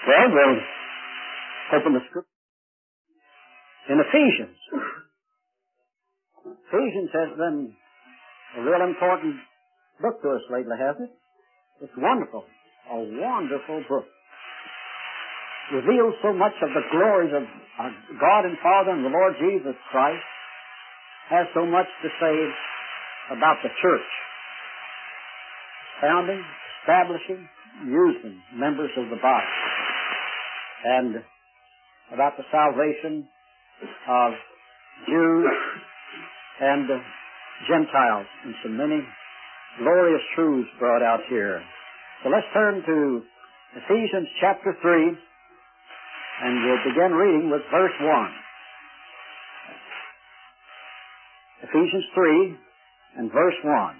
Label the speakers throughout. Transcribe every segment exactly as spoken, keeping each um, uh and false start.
Speaker 1: Well, we'll open the script in Ephesians. Ephesians has been a real important book to us lately, hasn't it? It's wonderful. A wonderful book. Reveals so much of the glories of God and Father and the Lord Jesus Christ. Has so much to say about the church. Founding, establishing, using members of the body. And about the salvation of Jews and Gentiles, and so many glorious truths brought out here. So let's turn to Ephesians chapter three, and we'll begin reading with verse one. Ephesians three and verse one.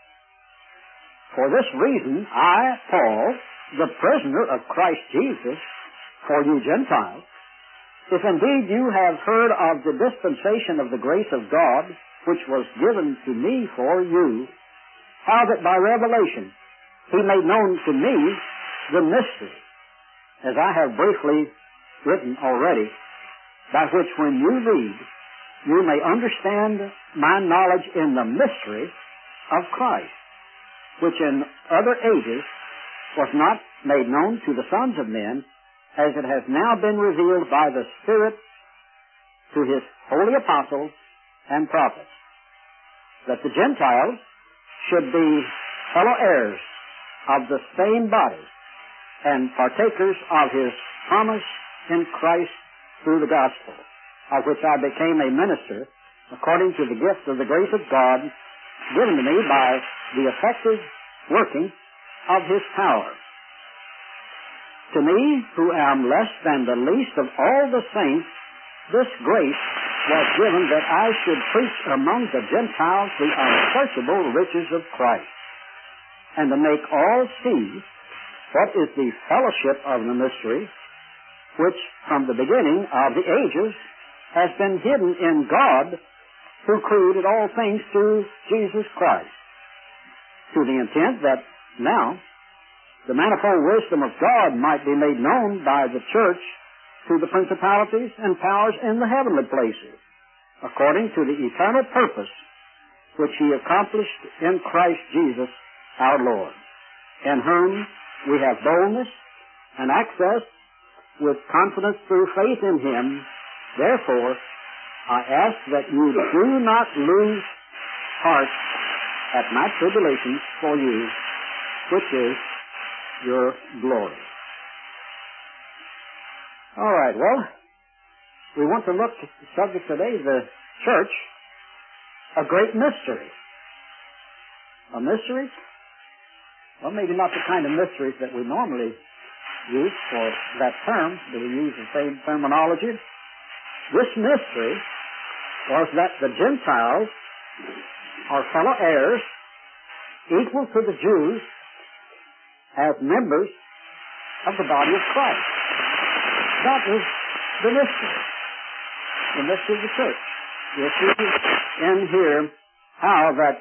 Speaker 1: For this reason, I, Paul, the prisoner of Christ Jesus, for you Gentiles, if indeed you have heard of the dispensation of the grace of God, which was given to me for you, how that by revelation he made known to me the mystery, as I have briefly written already, by which when you read, you may understand my knowledge in the mystery of Christ, which in other ages was not made known to the sons of men, as it has now been revealed by the Spirit to his holy apostles and prophets, that the Gentiles should be fellow heirs of the same body and partakers of his promise in Christ through the gospel, of which I became a minister according to the gift of the grace of God given to me by the effective working of his power. To me, who am less than the least of all the saints, this grace was given that I should preach among the Gentiles the unsearchable riches of Christ, and to make all see what is the fellowship of the mystery, which from the beginning of the ages has been hidden in God, who created all things through Jesus Christ, to the intent that now the manifold wisdom of God might be made known by the church to the principalities and powers in the heavenly places, according to the eternal purpose which he accomplished in Christ Jesus our Lord, in whom we have boldness and access with confidence through faith in him. Therefore, I ask that you do not lose heart at my tribulations for you, which is your glory. All right, well, we want to look at the subject today, the church, a great mystery. A mystery? Well, maybe not the kind of mysteries that we normally use for that term. Do we use the same terminology? This mystery was that the Gentiles are fellow heirs, equal to the Jews, as members of the body of Christ. That is the mystery. The mystery of the church. You'll see in here how that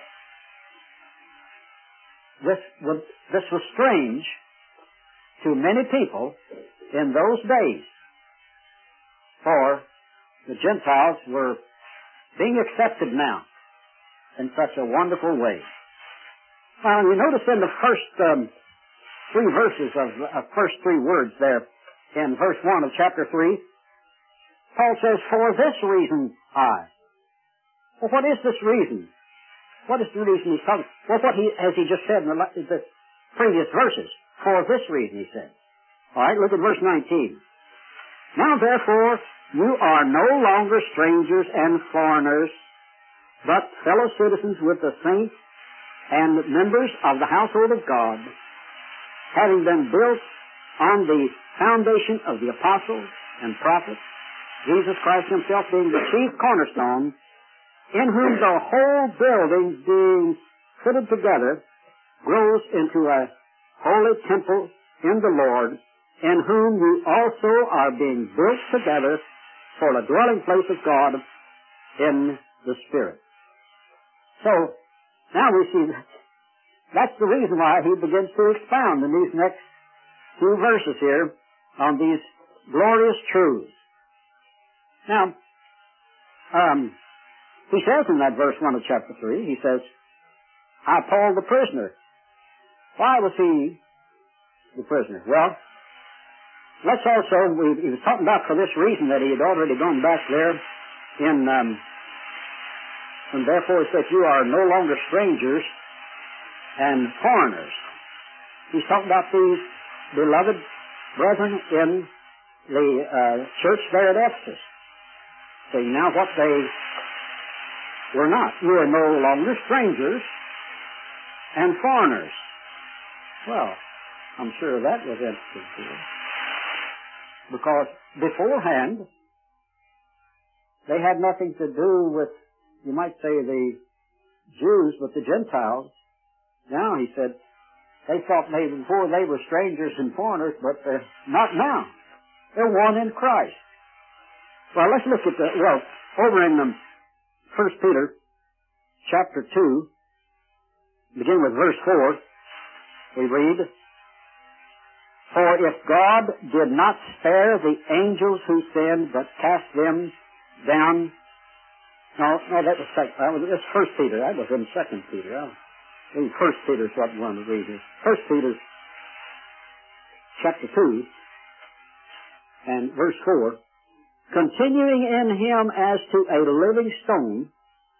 Speaker 1: this, would, this was strange to many people in those days. For the Gentiles were being accepted now in such a wonderful way. Now, you notice in the first um, three verses of the uh, first three words there in verse one of chapter three, Paul says, for this reason I. Well, what is this reason? What is the reason he's talking? Well, what he, as he just said in the, the previous verses, for this reason, he said. All right, look at verse nineteen. Now, therefore, you are no longer strangers and foreigners, but fellow citizens with the saints and members of the household of God, having been built on the foundation of the apostles and prophets, Jesus Christ himself being the chief cornerstone, in whom the whole building being fitted together grows into a holy temple in the Lord, in whom you also are being built together for the dwelling place of God in the Spirit. So, now we see that that's the reason why he begins to expound in these next two verses here on these glorious truths. Now, um, he says in that verse one of chapter three, he says, I, Paul, the prisoner. Why was he the prisoner? Well, let's also, we, he was talking about for this reason that he had already gone back there in, um, and therefore he said, you are no longer strangers and foreigners. He's talking about these beloved brethren in the uh, church there at Ephesus. Saying now what they were not. You are no longer strangers and foreigners. Well, I'm sure that was interesting to you. Because beforehand, they had nothing to do with, you might say, the Jews, but the Gentiles. Now, he said, they thought maybe before they were strangers and foreigners, but uh, not now. They're one in Christ. Well, let's look at the, well, over in um, First Peter chapter two, begin with verse four, we read, For if God did not spare the angels who sinned, but cast them down, no, no, that was, second, that was that's First Peter, that was in Second Peter. I think First Peter is what we want to read here. First Peter chapter two and verse four, continuing in him as to a living stone,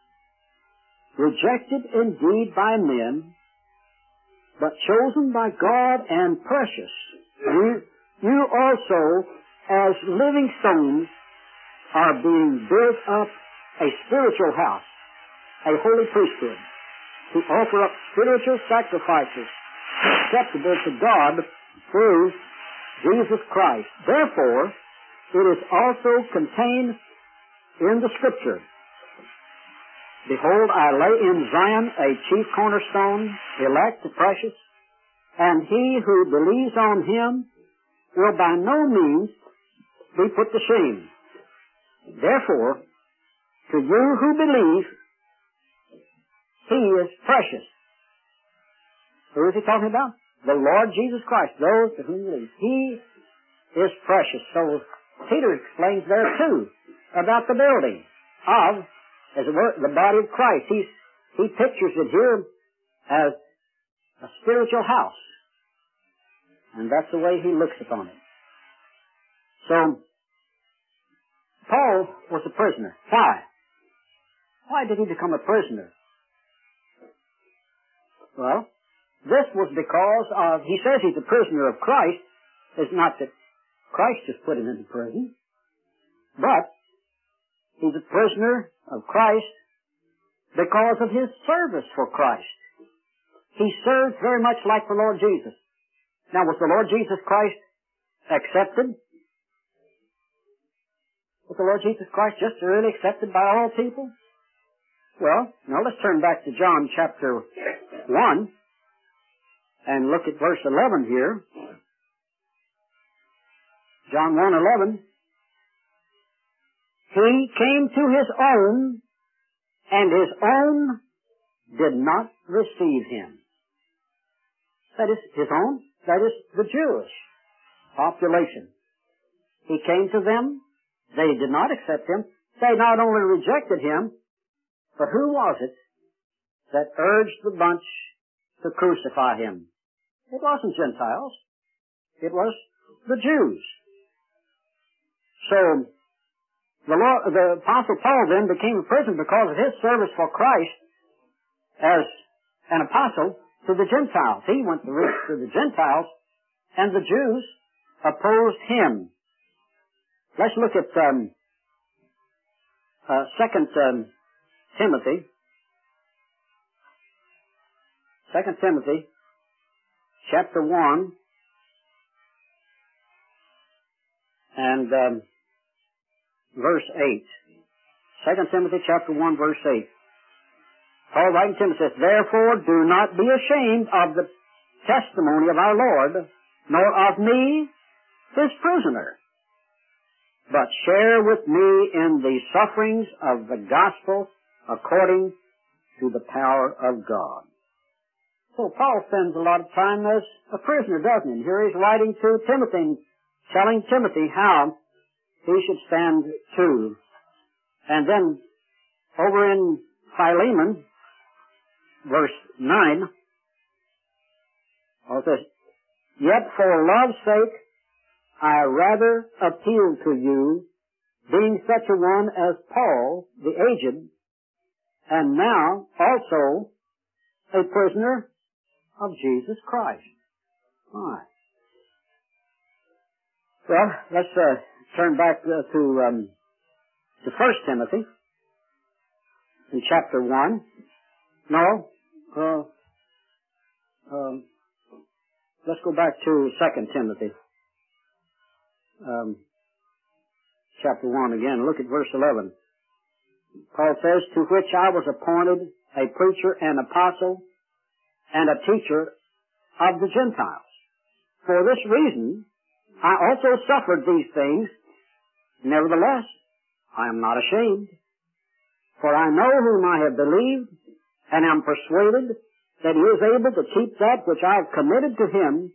Speaker 1: rejected indeed by men, but chosen by God and precious. You, you also, as living stones, are being built up a spiritual house, a holy priesthood, to offer up spiritual sacrifices acceptable to God through Jesus Christ. Therefore, it is also contained in the Scripture, Behold, I lay in Zion a chief cornerstone, elect, precious, and he who believes on him will by no means be put to shame. Therefore, to you who believe, he is precious. Who is he talking about? The Lord Jesus Christ, those to whom believe. He is precious. So Peter explains there too about the building of, as it were, the body of Christ. He's, he pictures it here as a spiritual house. And that's the way he looks upon it. So, Paul was a prisoner. Why? Why did he become a prisoner? Well, this was because of, he says he's a prisoner of Christ. It's not that Christ just put him into prison, but he's a prisoner of Christ because of his service for Christ. He served very much like the Lord Jesus. Now, was the Lord Jesus Christ accepted? Was the Lord Jesus Christ just really accepted by all people? Well, now let's turn back to John chapter one and look at verse eleven here. John one eleven. He came to his own, and his own did not receive him. That is his own. That is the Jewish population. He came to them. They did not accept him. They not only rejected him, but who was it that urged the bunch to crucify him? It wasn't Gentiles. It was the Jews. So, the, Lord, the Apostle Paul then became a prisoner because of his service for Christ as an apostle to the Gentiles. He went to reach to the Gentiles, and the Jews opposed him. Let's look at um, uh, Second um, Timothy. Second Timothy, chapter one, and um, verse eight. Second Timothy, chapter one, verse eight. Paul writing to Timothy says, Therefore do not be ashamed of the testimony of our Lord, nor of me, his prisoner, but share with me in the sufferings of the gospel according to the power of God. So Paul spends a lot of time as a prisoner, doesn't he? Here he's writing to Timothy and telling Timothy how he should stand too. And then over in Philemon, verse nine, it says, "Yet for love's sake I rather appeal to you, being such a one as Paul, the aged, and now also a prisoner of Jesus Christ." All right. Well, let's uh, turn back uh, to um, to First Timothy in chapter one. No, uh, um, let's go back to Second Timothy, um, chapter one again. Look at verse eleven. Paul says, "To which I was appointed a preacher and apostle and a teacher of the Gentiles. For this reason I also suffered these things. Nevertheless, I am not ashamed. For I know whom I have believed, and am persuaded that he is able to keep that which I have committed to him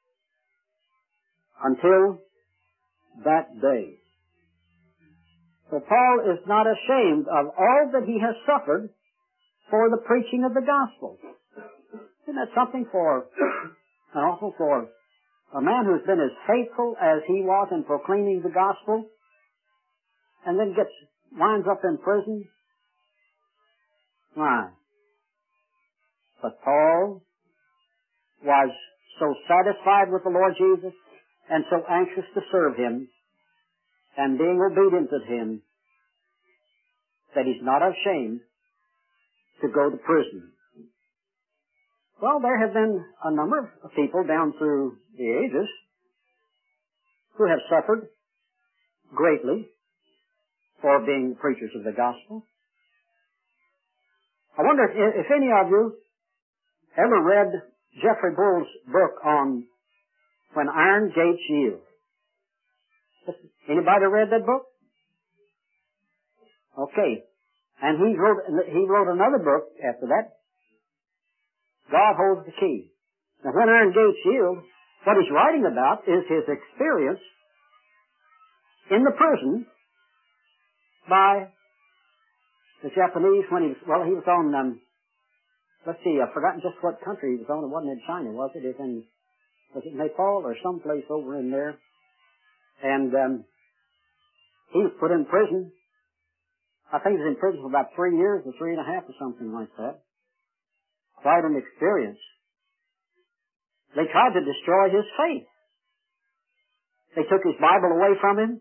Speaker 1: until that day." So Paul is not ashamed of all that he has suffered for the preaching of the gospel. Isn't that something for, and also for a man who's been as faithful as he was in proclaiming the gospel, and then gets, winds up in prison? Why? But Paul was so satisfied with the Lord Jesus and so anxious to serve him and being obedient to him that he's not ashamed to go to prison. Well, there have been a number of people down through the ages who have suffered greatly for being preachers of the gospel. I wonder if, if any of you ever read Jeffrey Bull's book on When Iron Gates Yield. Anybody read that book? Okay. And he wrote, he wrote another book after that, God Holds the Key. Now, When Iron Gates Yield, what he's writing about is his experience in the prison by the Japanese when he was, well, he was on, um, let's see, I've forgotten just what country he was on. It wasn't in China, was it? It was in, was it Nepal or someplace over in there? And um, he was put in prison. I think he was in prison for about three years or three and a half or something like that. Quite an experience. They tried to destroy his faith. They took his Bible away from him.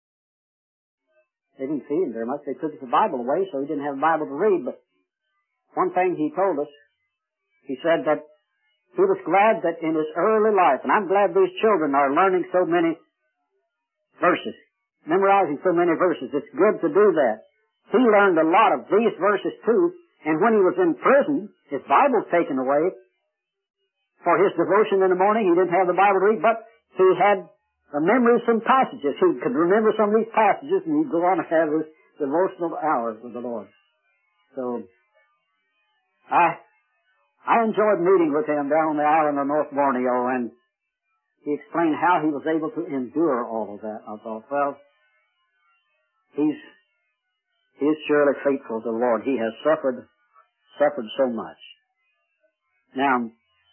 Speaker 1: They didn't feed him very much. They took his Bible away so he didn't have a Bible to read. But one thing he told us, he said that he was glad that in his early life, and I'm glad these children are learning so many verses, memorizing so many verses. It's good to do that. He learned a lot of these verses too, and when he was in prison, his Bible was taken away for his devotion in the morning. He didn't have the Bible to read, but he had a memory of some passages. He could remember some of these passages, and he'd go on and have his devotional hours with the Lord. So, I I enjoyed meeting with him down on the island of North Borneo, and he explained how he was able to endure all of that. I thought, well, he's he is surely faithful to the Lord. He has suffered suffered so much. Now,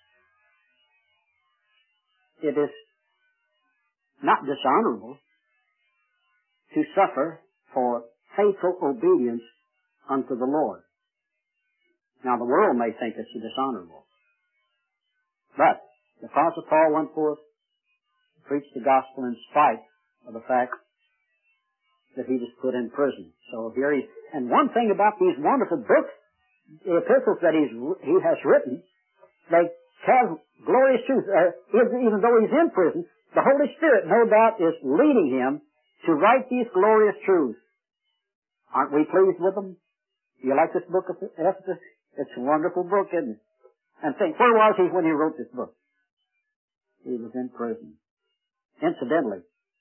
Speaker 1: it is not dishonorable to suffer for faithful obedience unto the Lord. Now, the world may think it's dishonorable. But the Apostle Paul went forth to preach the gospel in spite of the fact that he was put in prison. So here he, and one thing about these wonderful books, the epistles that he's, he has written, they have glorious truth. Uh, even though he's in prison, the Holy Spirit, no doubt, is leading him to write these glorious truths. Aren't we pleased with them? You like this book of Ephesus? It's a wonderful book, isn't it? And think, where was he when he wrote this book? He was in prison. Incidentally,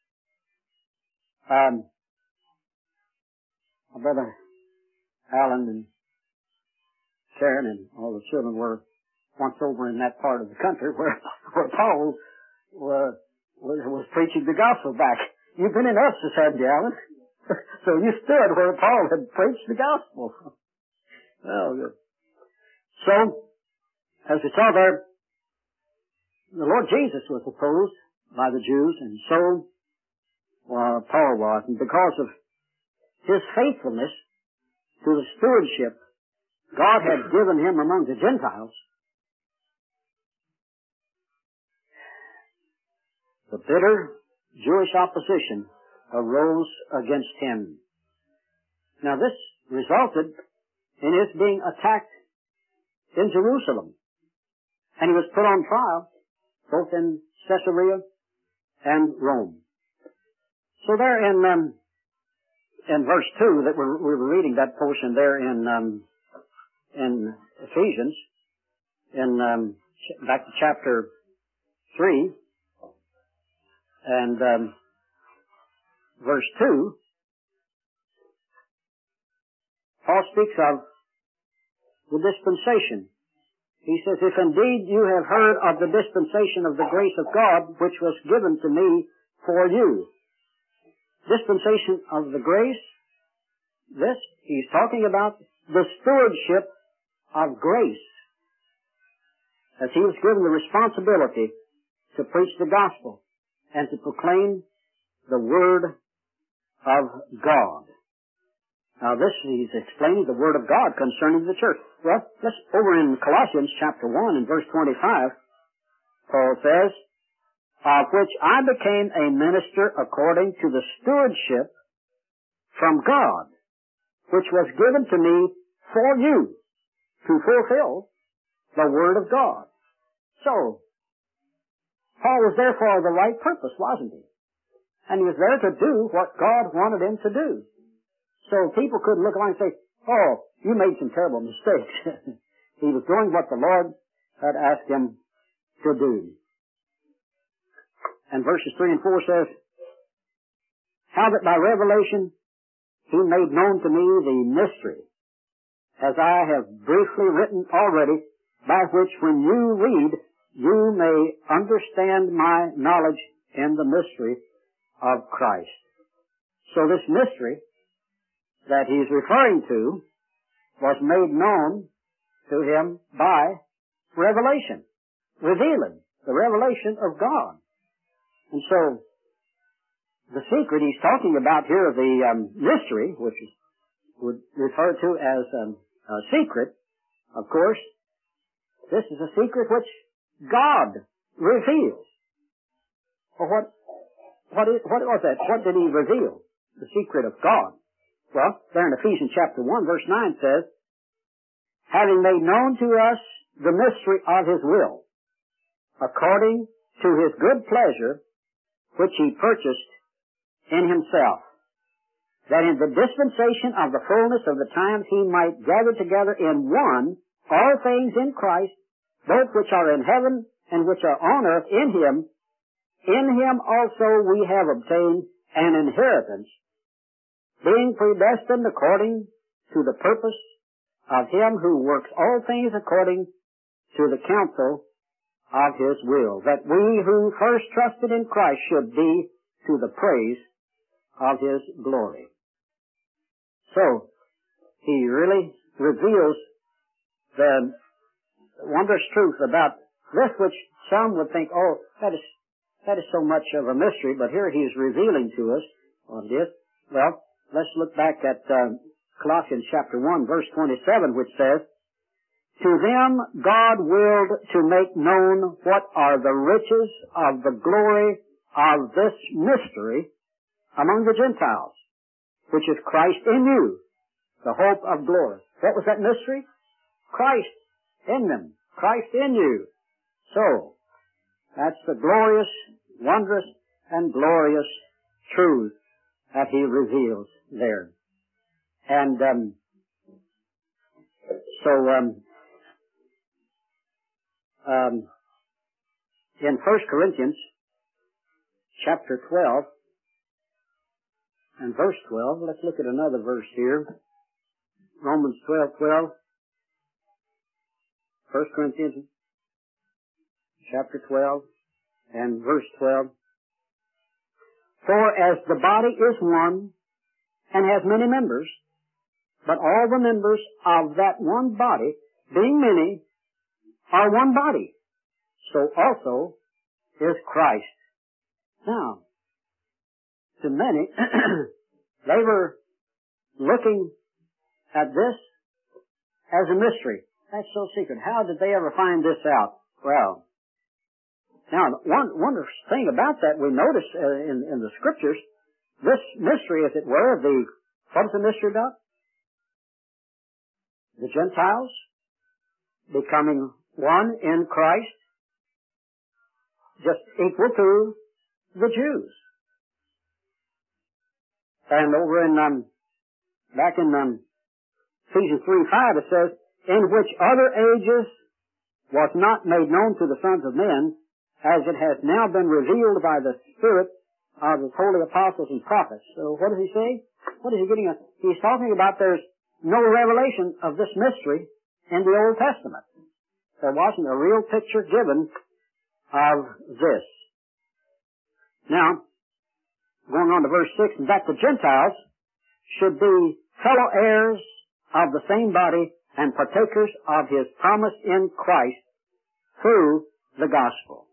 Speaker 1: um, my brother Alan and Sharon and all the children were once over in that part of the country where, where Paul was, was preaching the gospel back. You've been in Ephesus, haven't you, Alan? So you stood where Paul had preached the gospel. Oh, good. So, as we saw there, the Lord Jesus was opposed by the Jews, and so uh, Paul was. And because of his faithfulness to the stewardship God had given him among the Gentiles, the bitter Jewish opposition arose against him. Now this resulted in his being attacked in Jerusalem, and he was put on trial both in Caesarea and Rome. So there in um, in verse two that we're, we were reading that portion there in um, in Ephesians, in um, back to chapter three and um, verse two, Paul speaks of the dispensation. He says, if indeed you have heard of the dispensation of the grace of God, which was given to me for you. Dispensation of the grace, this, he's talking about the stewardship of grace. As he was given the responsibility to preach the gospel and to proclaim the word of God. Now this, he's explaining the word of God concerning the church. Well, let's, over in Colossians chapter one and verse twenty-five, Paul says, of which I became a minister according to the stewardship from God, which was given to me for you to fulfill the word of God. So, Paul was there for the right purpose, wasn't he? And he was there to do what God wanted him to do. So people couldn't look along and say, oh, you made some terrible mistakes. He was doing what the Lord had asked him to do. And verses three and four says, how that by revelation he made known to me the mystery, as I have briefly written already, by which when you read, you may understand my knowledge in the mystery of Christ. So this mystery that he's referring to was made known to him by revelation, revealing the revelation of God. And so, the secret he's talking about here, the um, mystery, which is would refer to as um, a secret, of course, this is a secret which God reveals. Well, what, what, is, what was that? What did he reveal? The secret of God. Well, there in Ephesians chapter one, verse nine says, having made known to us the mystery of his will, according to his good pleasure, which he purchased in himself, that in the dispensation of the fullness of the times he might gather together in one all things in Christ, both which are in heaven and which are on earth in him. In him also we have obtained an inheritance, being predestined according to the purpose of him who works all things according to the counsel of his will, that we who first trusted in Christ should be to the praise of his glory. So, he really reveals the wondrous truth about this, which some would think, oh, that is, that is so much of a mystery, but here he is revealing to us on this. Well, let's look back at uh, Colossians chapter one, verse twenty-seven, which says, to them God willed to make known what are the riches of the glory of this mystery among the Gentiles, which is Christ in you, the hope of glory. What was that mystery? Christ in them. Christ in you. So, that's the glorious, wondrous, and glorious truth that he reveals there. And um, so, um, um, in First Corinthians chapter twelve and verse twelve, let's look at another verse here. Romans twelve twelve. First Corinthians chapter twelve and verse twelve. For as the body is one, and has many members, but all the members of that one body, being many, are one body, so also is Christ. Now, to many, they were looking at this as a mystery. That's so secret. How did they ever find this out? Well, now, one wonderful thing about that we notice uh, in, in the Scriptures, this mystery, as it were, of the, what is the mystery about? The Gentiles becoming one in Christ, just equal to the Jews. And over in, um, back in um, Ephesians three five, it says, in which other ages was not made known to the sons of men, as it has now been revealed by the Spirit of His holy apostles and prophets. So what does he say? What is he getting at? He's talking about there's no revelation of this mystery in the Old Testament. There wasn't a real picture given of this. Now, going on to verse six, that the Gentiles should be fellow heirs of the same body and partakers of His promise in Christ through the gospel.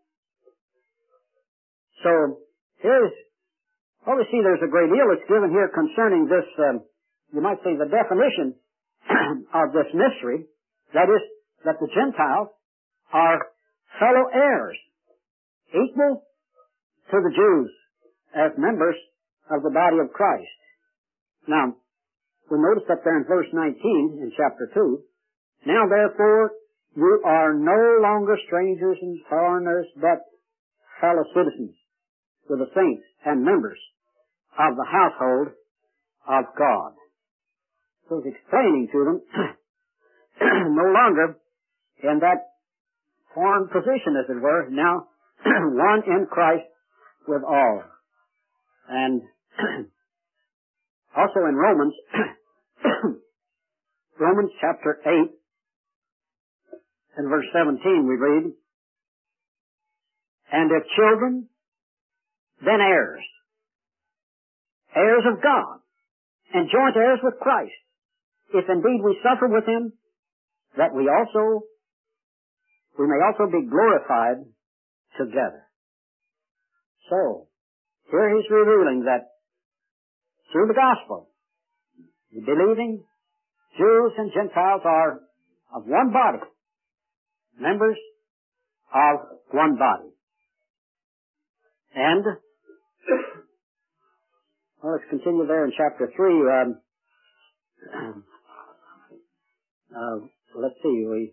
Speaker 1: So, here's, well, we see there's a great deal that's given here concerning this, um, you might say, the definition of this mystery. That is, that the Gentiles are fellow heirs, equal to the Jews as members of the body of Christ. Now, we notice up there in verse nineteen in chapter two, now therefore you are no longer strangers and foreigners, but fellow citizens with the saints and members of the household of God. So it's explaining to them, no longer in that foreign position, as it were, now one in Christ with all. And also in Romans, Romans chapter eight and verse seventeen we read, and if children, then heirs, heirs of God, and joint heirs with Christ, if indeed we suffer with Him, that we also, we may also be glorified together. So, here he's revealing that through the gospel, the believing Jews and Gentiles are of one body, members of one body. And, well, let's continue there in chapter three. Um, uh, let's see, we,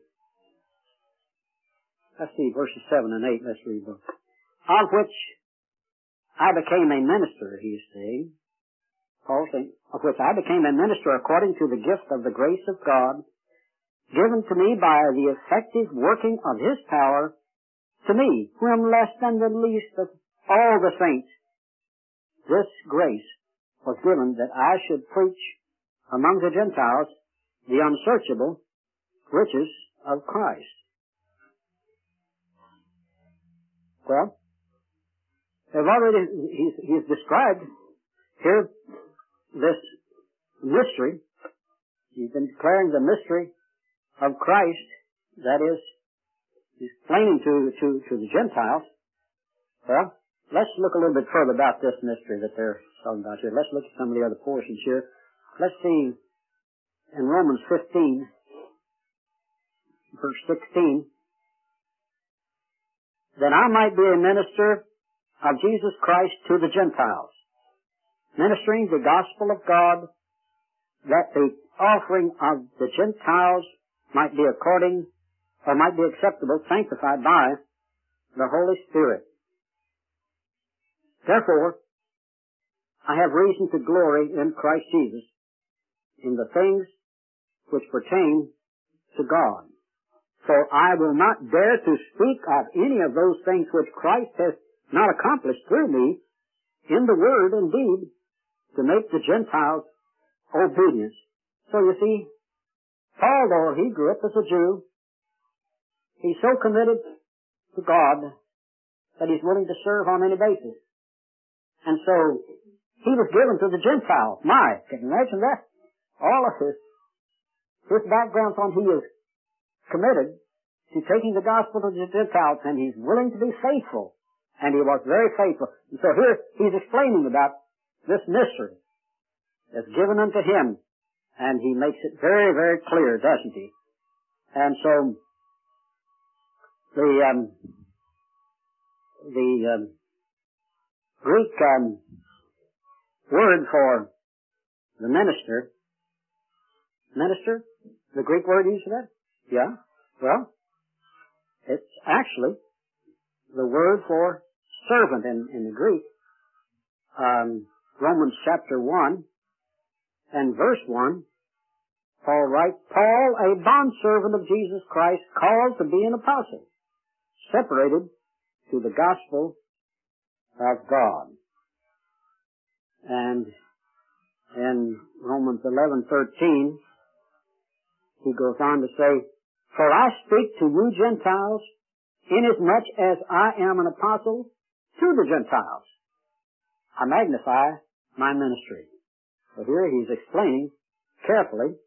Speaker 1: let's see, verses seven and eight, let's read those. Of which I became a minister, he's saying, Paul saying, of which I became a minister according to the gift of the grace of God, given to me by the effective working of His power, to me, who am less than the least of all the saints. This grace was given that I should preach among the Gentiles the unsearchable riches of Christ. Well, they've already, he's, he's described here this mystery. He's been declaring the mystery of Christ, that is, he's explaining to, to, to the Gentiles. Well, let's look a little bit further about this mystery that they're talking about here. Let's look at some of the other portions here. Let's see in Romans fifteen, verse sixteen, that I might be a minister of Jesus Christ to the Gentiles, ministering the gospel of God, that the offering of the Gentiles might be according, or might be acceptable, sanctified by the Holy Spirit. Therefore, I have reason to glory in Christ Jesus in the things which pertain to God. For I will not dare to speak of any of those things which Christ has not accomplished through me in the word and deed to make the Gentiles obedient. So you see, Paul, though he grew up as a Jew, he's so committed to God that he's willing to serve on any basis. And so, he was given to the Gentiles. My, can you imagine that? All of his, his background on he is committed to taking the gospel to the Gentiles, and he's willing to be faithful. And he was very faithful. And so here, he's explaining about this mystery that's given unto him. And he makes it very, very clear, doesn't he? And so, the, um, the, um, Greek, um, word for the minister, minister, the Greek word used for that? Yeah? Well, it's actually the word for servant in, in the Greek. Um, Romans chapter one and verse one, Paul writes, Paul, a bondservant of Jesus Christ, called to be an apostle, separated to the gospel of God. And in Romans eleven thirteen, he goes on to say, For I speak to you Gentiles, inasmuch as I am an apostle to the Gentiles. I magnify my ministry. So here he's explaining carefully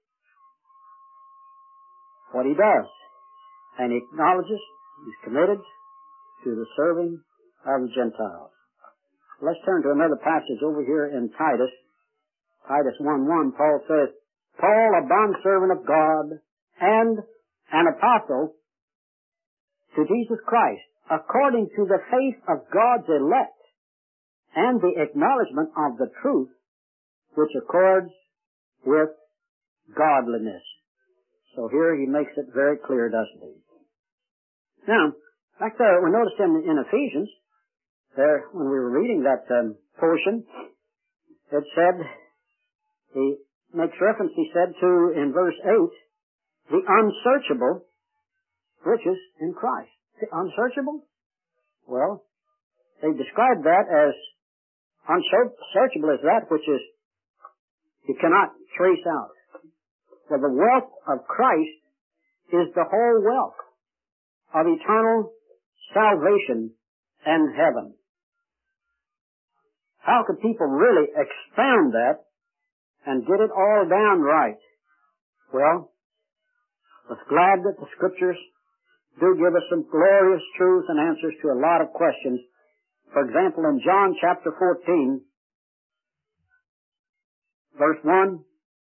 Speaker 1: what he does. And he acknowledges he's committed to the serving of the Gentiles. Let's turn to another passage over here in Titus. Titus one one, Paul says, Paul, a bondservant of God and an apostle to Jesus Christ, according to the faith of God's elect and the acknowledgement of the truth which accords with godliness. So here he makes it very clear, doesn't he? Now, back there, we noticed in, in Ephesians, there, when we were reading that um, portion, it said, he makes reference, he said, to, in verse eight, the unsearchable riches in Christ. The unsearchable? Well, they described that as unsearchable as that which is, you cannot trace out. For the wealth of Christ is the whole wealth of eternal salvation and heaven. How could people really expound that and get it all down right? Well, I was glad that the Scriptures do give us some glorious truths and answers to a lot of questions. For example, in John chapter fourteen, verse one,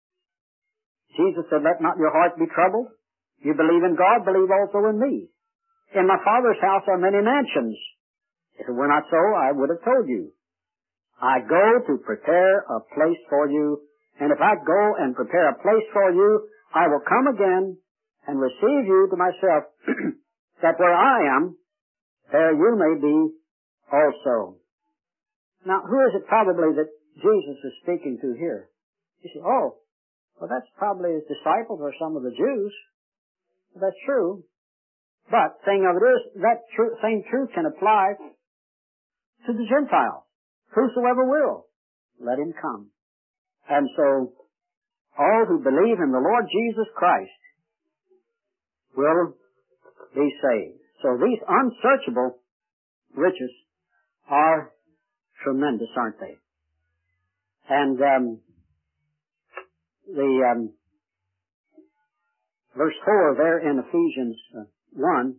Speaker 1: Jesus said, Let not your heart be troubled. You believe in God, believe also in me. In my Father's house are many mansions. If it were not so, I would have told you. I go to prepare a place for you, and if I go and prepare a place for you, I will come again and receive you to myself, that where I am, there you may be also. Now, who is it probably that Jesus is speaking to here? You say, oh, well, that's probably his disciples or some of the Jews. Well, that's true. But, thing of it is, that tr- same truth can apply to the Gentiles. Whosoever will, let him come. And so, all who believe in the Lord Jesus Christ will be saved. So these unsearchable riches are tremendous, aren't they? And um, the um, verse four there in Ephesians uh, one,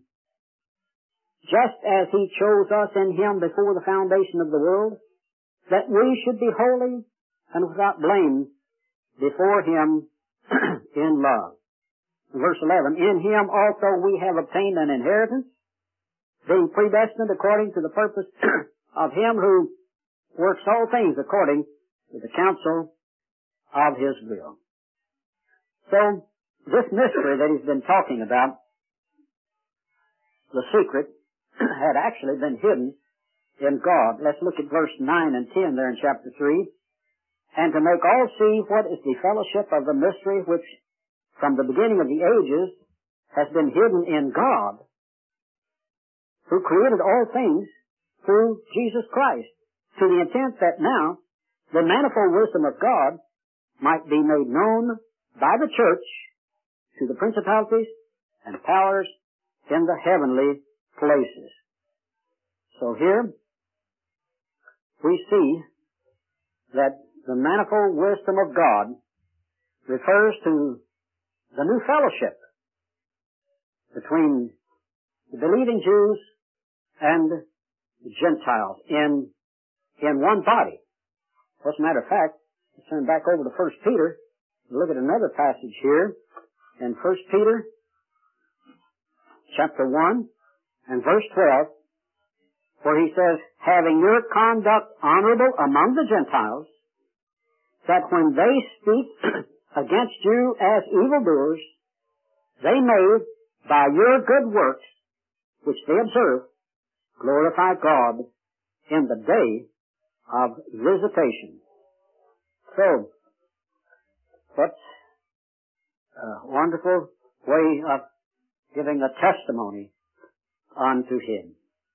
Speaker 1: just as he chose us in him before the foundation of the world, that we should be holy and without blame before him in love. Verse eleven, in him also we have obtained an inheritance, being predestined according to the purpose of him who works all things according to the counsel of his will. So, this mystery that he's been talking about, the secret, had actually been hidden in God. Let's look at verse nine and ten there in chapter three. And to make all see what is the fellowship of the mystery which from the beginning of the ages has been hidden in God, who created all things through Jesus Christ, to the intent that now the manifold wisdom of God might be made known by the church to the principalities and powers in the heavenly places. So here we see that the manifold wisdom of God refers to the new fellowship between the believing Jews and the Gentiles in, in one body. As a matter of fact, let's turn back over to First Peter and look at another passage here in First Peter chapter one and verse twelve, where he says, having your conduct honorable among the Gentiles, that when they speak against you as evildoers, they may, by your good works, which they observe, glorify God in the day of visitation. So, what a wonderful way of giving a testimony unto Him.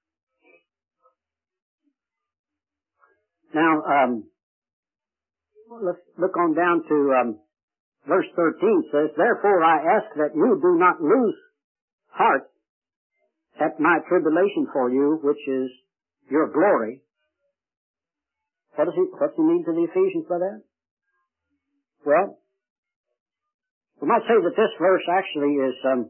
Speaker 1: Now, um, let's look on down to um, verse thirteen. Says, therefore I ask that you do not lose heart at my tribulation for you, which is your glory. What does he, what's he mean to the Ephesians by that? Well, we might say that this verse actually is um,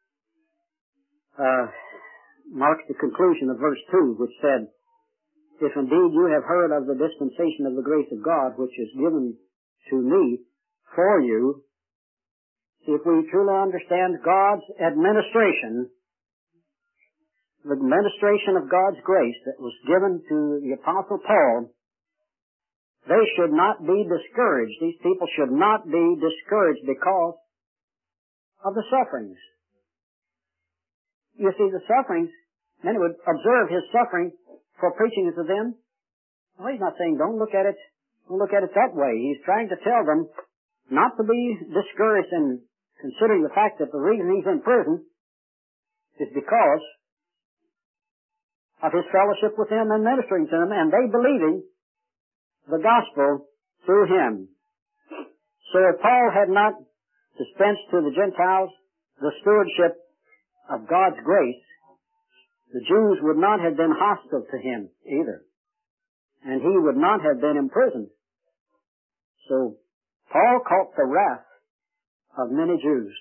Speaker 1: uh, marks the conclusion of verse two, which said, if indeed you have heard of the dispensation of the grace of God, which is given to me for you, see, if we truly understand God's administration, the administration of God's grace that was given to the Apostle Paul, they should not be discouraged. These people should not be discouraged because of the sufferings. You see, the sufferings, many would observe his suffering for preaching it to them. Well, he's not saying don't look at it, don't look at it that way. He's trying to tell them not to be discouraged in considering the fact that the reason he's in prison is because of his fellowship with them and ministering to them, and they believing the gospel through him. So if Paul had not dispensed to the Gentiles the stewardship of God's grace, the Jews would not have been hostile to him either, and he would not have been imprisoned. So Paul caught the wrath of many Jews.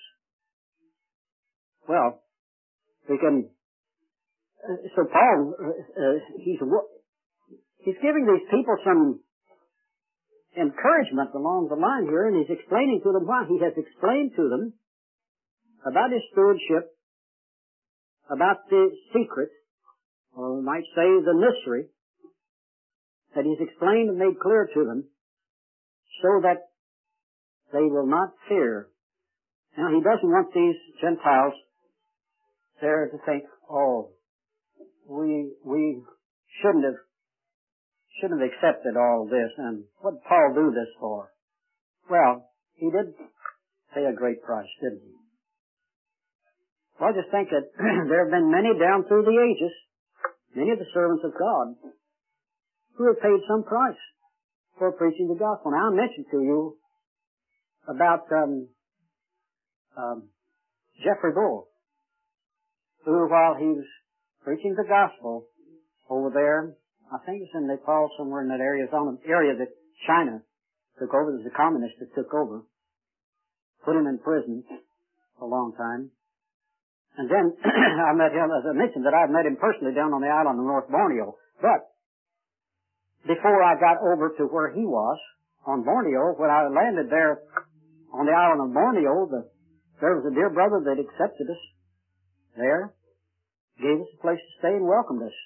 Speaker 1: Well, we can. Uh, so Paul, uh, he's he's giving these people some encouragement along the line here, and he's explaining to them why. He has explained to them about his stewardship, about the secret, or we might say the mystery, that he's explained and made clear to them, so that they will not fear. Now, he doesn't want these Gentiles there to think, oh, we we shouldn't have shouldn't have accepted all this, and what did Paul do this for? Well, he did pay a great price, didn't he? Well, I just think that there have been many down through the ages, many of the servants of God, who have paid some price for preaching the gospel. Now, I mentioned to you about um, um, Jeffrey Bull, who, while he was preaching the gospel over there, I think it's in Nepal, somewhere in that area, it's on an area that China took over. There's a communist that took over, put him in prison for a long time. And then I met him, as I mentioned, that I've met him personally down on the island of North Borneo. But before I got over to where he was, on Borneo, when I landed there on the island of Borneo, the, there was a dear brother that accepted us there, gave us a place to stay and welcomed us.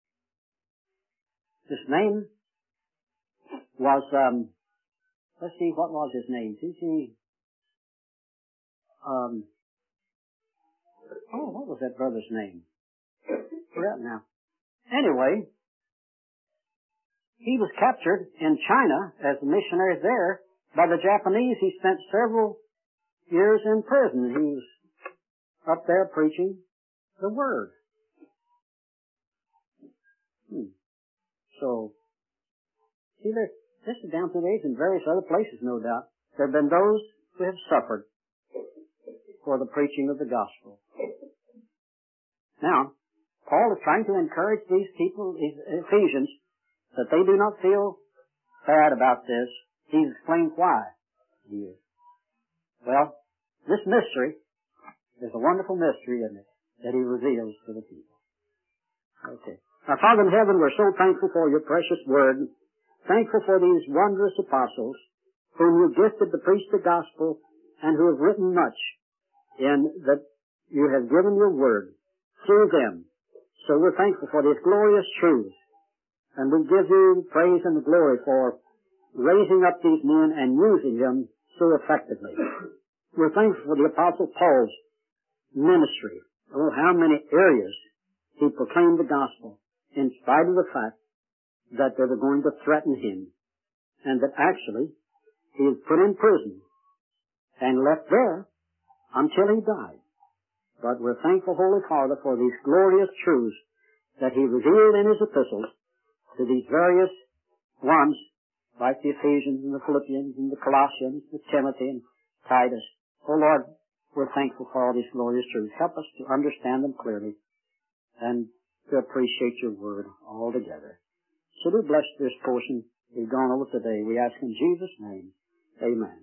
Speaker 1: His name was, um, let's see, what was his name? C C, um, oh, what was that brother's name? Forgot now. Anyway, he was captured in China as a missionary there by the Japanese. He spent several years in prison. He was up there preaching the Word. Hmm. So, see, there, this is down through the age in various other places, no doubt. There have been those who have suffered for the preaching of the gospel. Now, Paul is trying to encourage these people, these Ephesians, that they do not feel bad about this. He's explained why he is. Well, this mystery is a wonderful mystery, isn't it, that he reveals to the people. Okay. Our Father in heaven, we're so thankful for your precious word, thankful for these wondrous apostles whom you gifted to preach the gospel and who have written much in that you have given your word through them. So we're thankful for this glorious truth. And we give you praise and the glory for raising up these men and using them so effectively. We're thankful for the Apostle Paul's ministry. Oh, how many areas he proclaimed the gospel in spite of the fact that they were going to threaten him, and that actually he was put in prison and left there until he died. But we're thankful, Holy Father, for these glorious truths that he revealed in his epistles to these various ones, like the Ephesians and the Philippians and the Colossians, the Timothy and Titus. Oh Lord, we're thankful for all these glorious truths. Help us to understand them clearly and to appreciate your word altogether. So do bless this portion we've gone over today. We ask in Jesus' name. Amen.